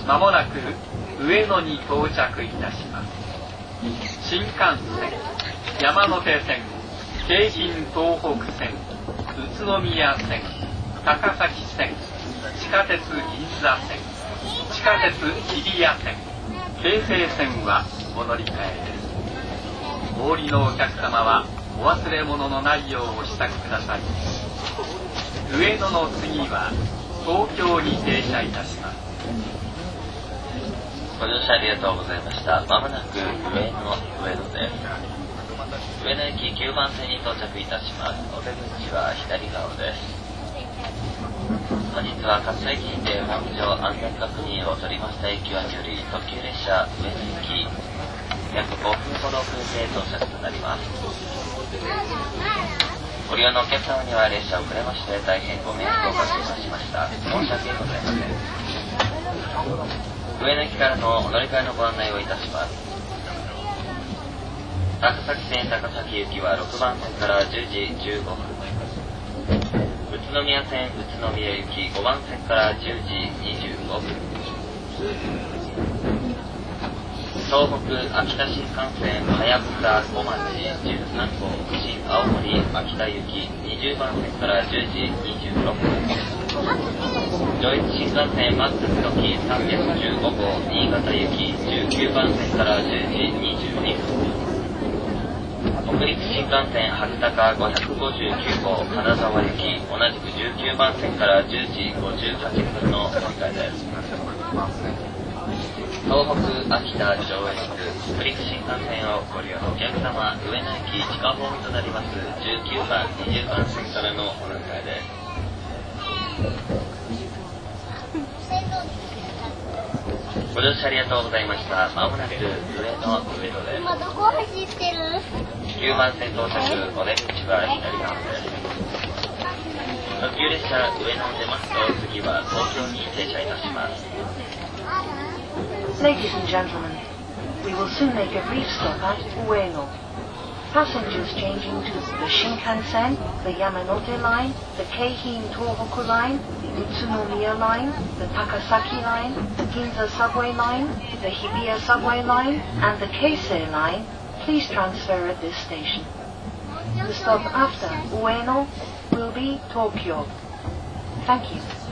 まもなく上野に到着いたします。新幹線、山手線、京浜東北線、宇都宮線、高崎線、地下鉄銀座線、地下鉄日比谷線、京成線はお乗り換えです。お降りのお客様はお忘れ物のないようお支度ください。上野の次は東京に停車いたします。 ご乗車ありがとうございました。まもなく上野です。上野駅9番線に到着いたします。お出口は左側です。本日は葛西駅にて本上安全確認を取りました駅はにより特急列車上野駅約5分ほど遅れて到着となります。ご利用のお客様には列車遅れまして大変ご迷惑をおかけいたしました。申し訳ございません。上野駅からのお乗り換えのご案内をいたします。高崎線高崎行きは6番線から10時15分。宇都宮線宇都宮行き5番線から10時25分。東北秋田新幹線はやぶさ小町13号新青森秋田行き20番線から10時26分。上越新幹線マックス時315号新潟行き19番線から10時22分。北陸新幹線はるたか559号金沢行き同じく19番線から10時58分の乗り換えです。東北秋田上越北陸新幹線をご利用のお客様、上野駅地下ホームとなります19番20番線からのお乗り換えです。ご乗車ありがとうございました。まもなく上野です。 今どこ走ってる 9番線到着、お出口は左側です。特急列車上野を出ますと次は東京に停車いたします。 Ladies and gentlemen, we will soon make a brief stop at Ueno. Passengers changing to the Shinkansen, the Yamanote line, the Keihin Tohoku line, the Utsunomiya line, the Takasaki line, the Ginza subway line, the Hibiya subway line, and the Keisei line, please transfer at this station. The stop after Ueno will be Tokyo. Thank you.